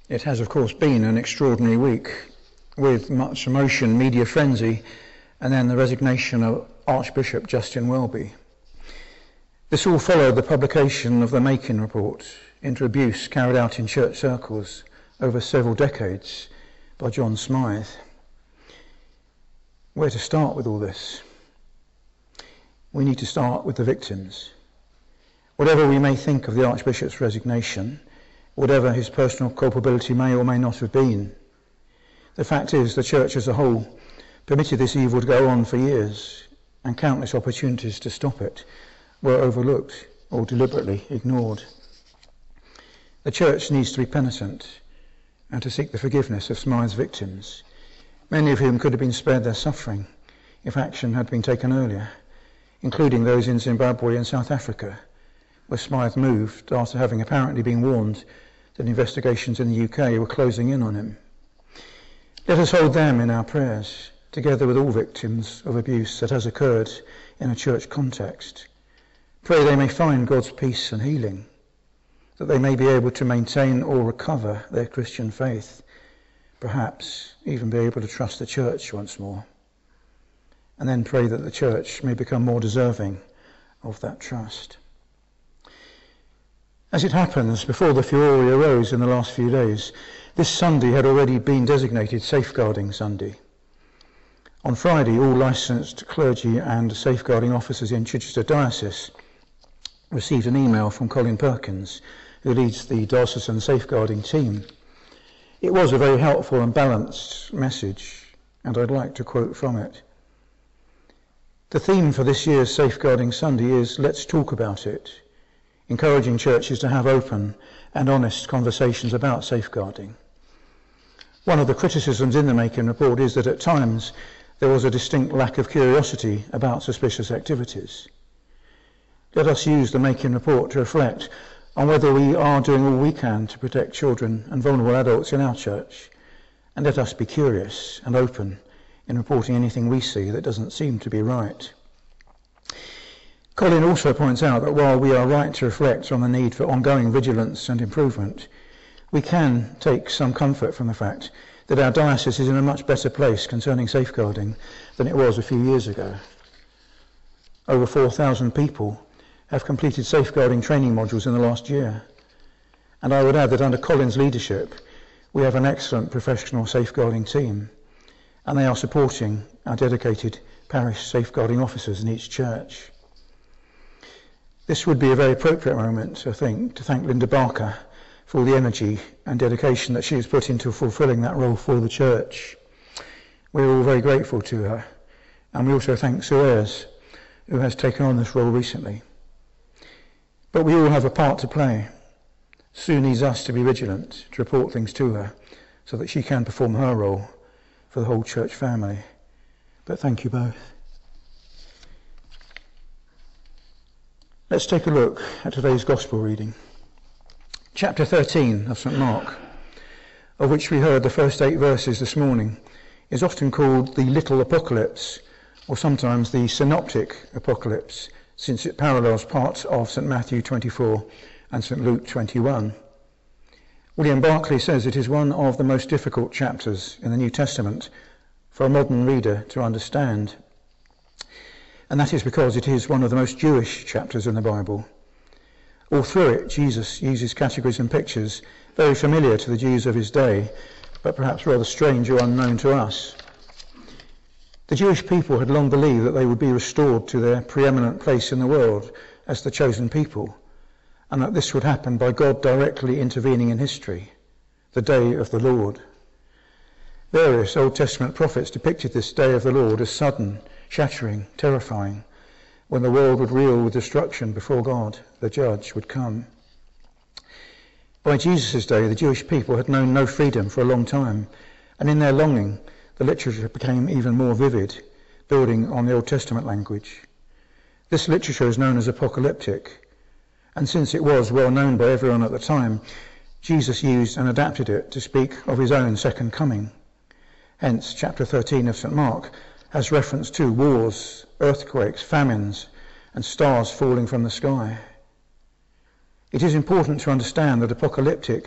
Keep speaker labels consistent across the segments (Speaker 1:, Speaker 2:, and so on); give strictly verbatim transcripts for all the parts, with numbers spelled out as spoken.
Speaker 1: It has, of course, been an extraordinary week, with much emotion, media frenzy, and then the resignation of Archbishop Justin Welby. This all followed the publication of the Makin Report into abuse carried out in church circles over several decades by John Smythe. Where to start with all this? We need to start with the victims. Whatever we may think of the Archbishop's resignation, whatever his personal culpability may or may not have been, the fact is the Church as a whole permitted this evil to go on for years, and countless opportunities to stop it were overlooked or deliberately ignored. The Church needs to be penitent and to seek the forgiveness of Smythe's victims, many of whom could have been spared their suffering if action had been taken earlier, including those in Zimbabwe and South Africa, where Smythe moved after having apparently been warned that investigations in the U K were closing in on him. Let us hold them in our prayers, together with all victims of abuse that has occurred in a church context. Pray they may find God's peace and healing, that they may be able to maintain or recover their Christian faith, perhaps even be able to trust the church once more. And then pray that the church may become more deserving of that trust. As it happens, before the furore arose in the last few days, this Sunday had already been designated Safeguarding Sunday. On Friday, all licensed clergy and safeguarding officers in Chichester Diocese received an email from Colin Perkins, who leads the diocesan safeguarding team. It was a very helpful and balanced message, and I'd like to quote from it. The theme for this year's Safeguarding Sunday is Let's Talk About It, encouraging churches to have open and honest conversations about safeguarding. One of the criticisms in the Makin Report is that at times there was a distinct lack of curiosity about suspicious activities. Let us use the Makin Report to reflect on whether we are doing all we can to protect children and vulnerable adults in our church, and let us be curious and open in reporting anything we see that doesn't seem to be right. Colin also points out that while we are right to reflect on the need for ongoing vigilance and improvement, we can take some comfort from the fact that our diocese is in a much better place concerning safeguarding than it was a few years ago. Over four thousand people have completed safeguarding training modules in the last year. And I would add that under Colin's leadership, we have an excellent professional safeguarding team, and they are supporting our dedicated parish safeguarding officers in each church. This would be a very appropriate moment, I think, to thank Linda Barker for all the energy and dedication that she has put into fulfilling that role for the church. We're all very grateful to her, and we also thank Sue Ayres, who has taken on this role recently. But we all have a part to play. Sue needs us to be vigilant, to report things to her, so that she can perform her role for the whole church family. But thank you both. Let's take a look at today's Gospel reading. Chapter thirteen of St Mark, of which we heard the first eight verses this morning, is often called the Little Apocalypse, or sometimes the Synoptic Apocalypse, since it parallels parts of St Matthew twenty-four and St Luke twenty-one. William Barclay says it is one of the most difficult chapters in the New Testament for a modern reader to understand. And that is because it is one of the most Jewish chapters in the Bible. All through it, Jesus uses categories and pictures very familiar to the Jews of his day, but perhaps rather strange or unknown to us. The Jewish people had long believed that they would be restored to their preeminent place in the world as the chosen people, and that this would happen by God directly intervening in history, the day of the Lord. Various Old Testament prophets depicted this day of the Lord as sudden, shattering, terrifying, when the world would reel with destruction before God, the judge, would come. By Jesus' day, the Jewish people had known no freedom for a long time, and in their longing, the literature became even more vivid, building on the Old Testament language. This literature is known as apocalyptic, and since it was well known by everyone at the time, Jesus used and adapted it to speak of his own second coming. Hence, chapter thirteen of St Mark has reference to wars, earthquakes, famines, and stars falling from the sky. It is important to understand that apocalyptic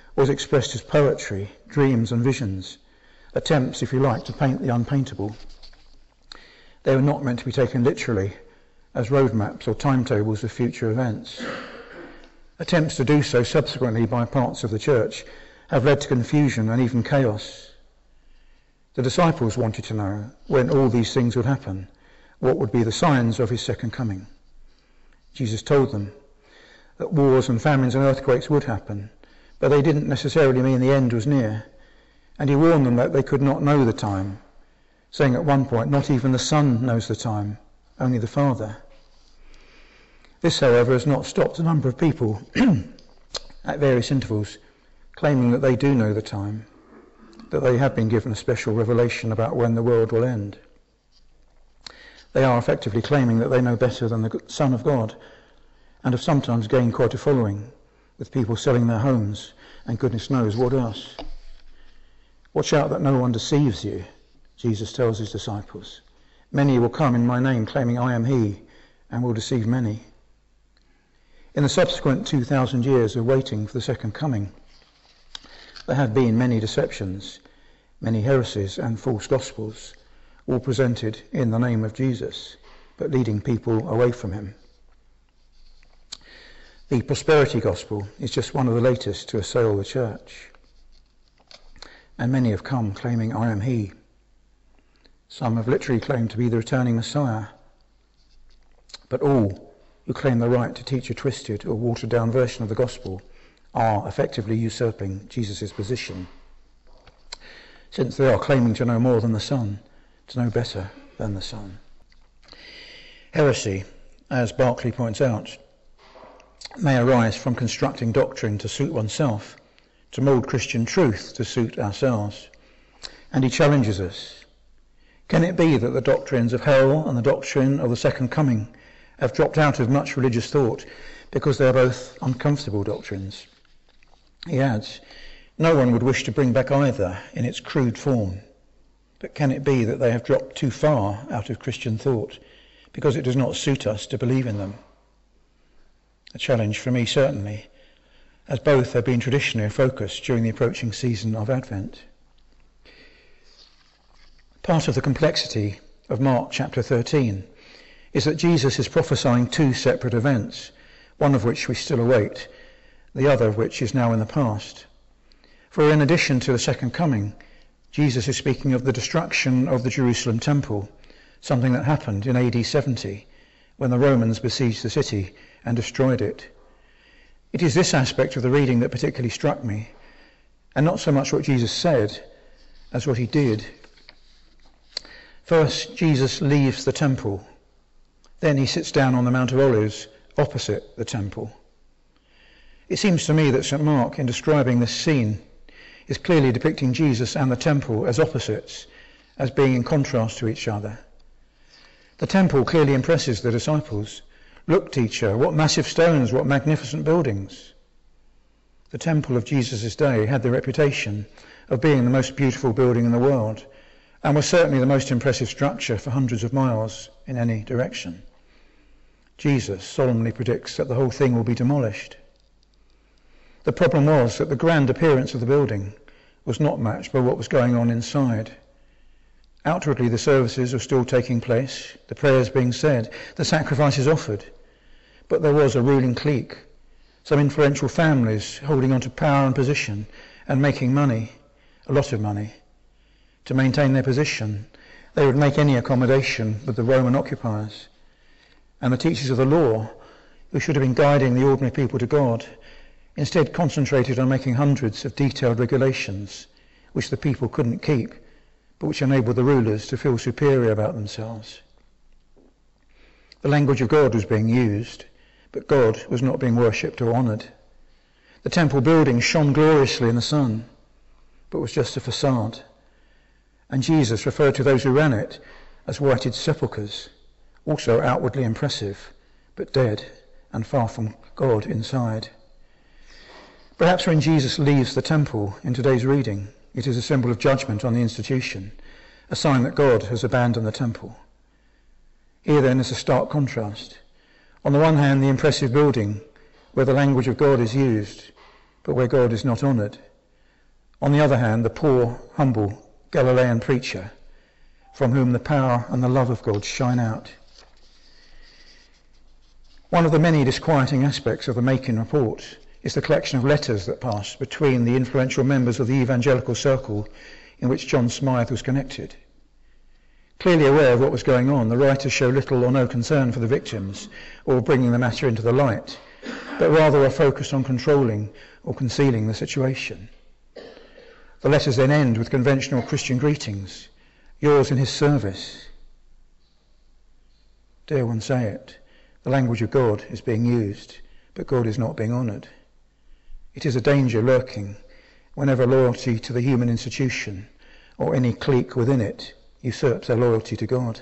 Speaker 1: was expressed as poetry, dreams and visions, attempts, if you like, to paint the unpaintable. They were not meant to be taken literally as roadmaps or timetables of future events. Attempts to do so subsequently by parts of the church have led to confusion and even chaos. The disciples wanted to know when all these things would happen, what would be the signs of his second coming. Jesus told them that wars and famines and earthquakes would happen, but they didn't necessarily mean the end was near, and he warned them that they could not know the time, saying at one point, not even the Son knows the time, only the Father. This, however, has not stopped a number of people at various intervals claiming that they do know the time, that they have been given a special revelation about when the world will end. They are effectively claiming that they know better than the Son of God, and have sometimes gained quite a following, with people selling their homes and goodness knows what else. Watch out that no one deceives you, Jesus tells his disciples. Many will come in my name claiming I am he, and will deceive many. In the subsequent two thousand years of waiting for the second coming, there have been many deceptions, many heresies and false gospels, all presented in the name of Jesus, but leading people away from him. The prosperity gospel is just one of the latest to assail the church, and many have come claiming I am he. Some have literally claimed to be the returning Messiah, but all who claim the right to teach a twisted or watered down version of the gospel are effectively usurping Jesus' position, since they are claiming to know more than the Son, to know better than the Son. Heresy, as Berkeley points out, may arise from constructing doctrine to suit oneself, to mould Christian truth to suit ourselves. And he challenges us. Can it be that the doctrines of hell and the doctrine of the second coming have dropped out of much religious thought because they are both uncomfortable doctrines? He adds, no one would wish to bring back either in its crude form. But can it be that they have dropped too far out of Christian thought because it does not suit us to believe in them? A challenge for me, certainly, as both have been traditionally a focus during the approaching season of Advent. Part of the complexity of Mark chapter thirteen is that Jesus is prophesying two separate events, one of which we still await, the other of which is now in the past. For in addition to the second coming, Jesus is speaking of the destruction of the Jerusalem temple, something that happened in A D seventy, when the Romans besieged the city and destroyed it. It is this aspect of the reading that particularly struck me, and not so much what Jesus said as what he did. First, Jesus leaves the temple. Then he sits down on the Mount of Olives opposite the temple. It seems to me that Saint Mark, in describing this scene, is clearly depicting Jesus and the temple as opposites, as being in contrast to each other. The temple clearly impresses the disciples. Look, teacher, what massive stones, what magnificent buildings. The temple of Jesus' day had the reputation of being the most beautiful building in the world, and was certainly the most impressive structure for hundreds of miles in any direction. Jesus solemnly predicts that the whole thing will be demolished. The problem was that the grand appearance of the building was not matched by what was going on inside. Outwardly, the services were still taking place, the prayers being said, the sacrifices offered. But there was a ruling clique, some influential families holding on to power and position and making money, a lot of money. To maintain their position, they would make any accommodation with the Roman occupiers. And the teachers of the law, who should have been guiding the ordinary people to God, instead concentrated on making hundreds of detailed regulations which the people couldn't keep, but which enabled the rulers to feel superior about themselves. The language of God was being used, but God was not being worshipped or honoured. The temple building shone gloriously in the sun, but was just a facade. And Jesus referred to those who ran it as whited sepulchres, also outwardly impressive, but dead and far from God inside. Perhaps when Jesus leaves the temple in today's reading, it is a symbol of judgment on the institution, a sign that God has abandoned the temple. Here then is a stark contrast. On the one hand, the impressive building, where the language of God is used, but where God is not honoured. On the other hand, the poor, humble Galilean preacher, from whom the power and the love of God shine out. One of the many disquieting aspects of the Macon report is the collection of letters that passed between the influential members of the evangelical circle in which John Smythe was connected. Clearly aware of what was going on, the writers show little or no concern for the victims or bringing the matter into the light, but rather are focused on controlling or concealing the situation. The letters then end with conventional Christian greetings, yours in his service. Dare one say it, the language of God is being used, but God is not being honoured. It is a danger lurking whenever loyalty to the human institution or any clique within it usurps their loyalty to God.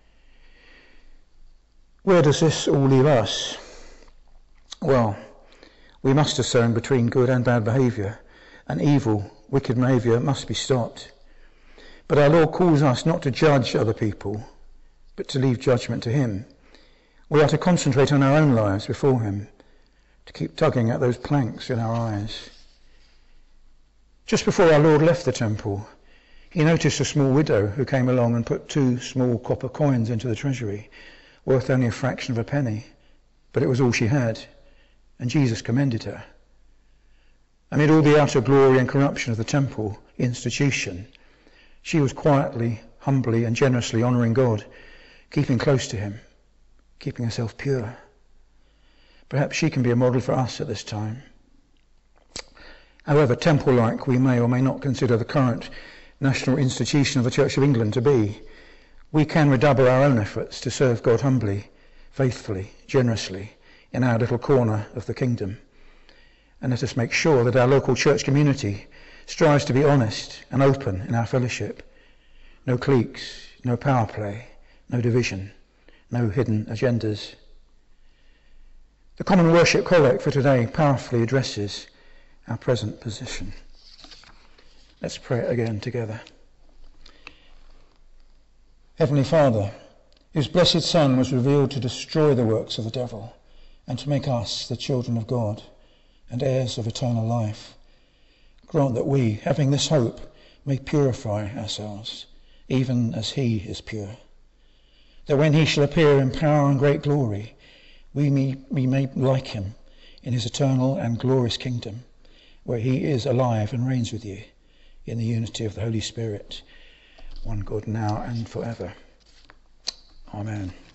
Speaker 1: Where does this all leave us? Well, we must discern between good and bad behaviour, and evil, wicked behaviour must be stopped. But our Lord calls us not to judge other people, but to leave judgment to him. We are to concentrate on our own lives before him, to keep tugging at those planks in our eyes. Just before our Lord left the temple, he noticed a small widow who came along and put two small copper coins into the treasury, worth only a fraction of a penny, but it was all she had, and Jesus commended her. Amid all the outer glory and corruption of the temple institution, she was quietly, humbly and generously honouring God, keeping close to him, keeping herself pure. Perhaps she can be a model for us at this time. However temple-like we may or may not consider the current national institution of the Church of England to be, we can redouble our own efforts to serve God humbly, faithfully, generously in our little corner of the kingdom. And let us make sure that our local church community strives to be honest and open in our fellowship. No cliques, no power play, no division, no hidden agendas. The Common Worship Collect for today powerfully addresses our present position. Let's pray it again together. Heavenly Father, whose blessed Son was revealed to destroy the works of the devil and to make us the children of God and heirs of eternal life, grant that we, having this hope, may purify ourselves, even as he is pure, that when he shall appear in power and great glory, we may, we may like him in his eternal and glorious kingdom, where he is alive and reigns with you in the unity of the Holy Spirit, one God now and forever. Amen.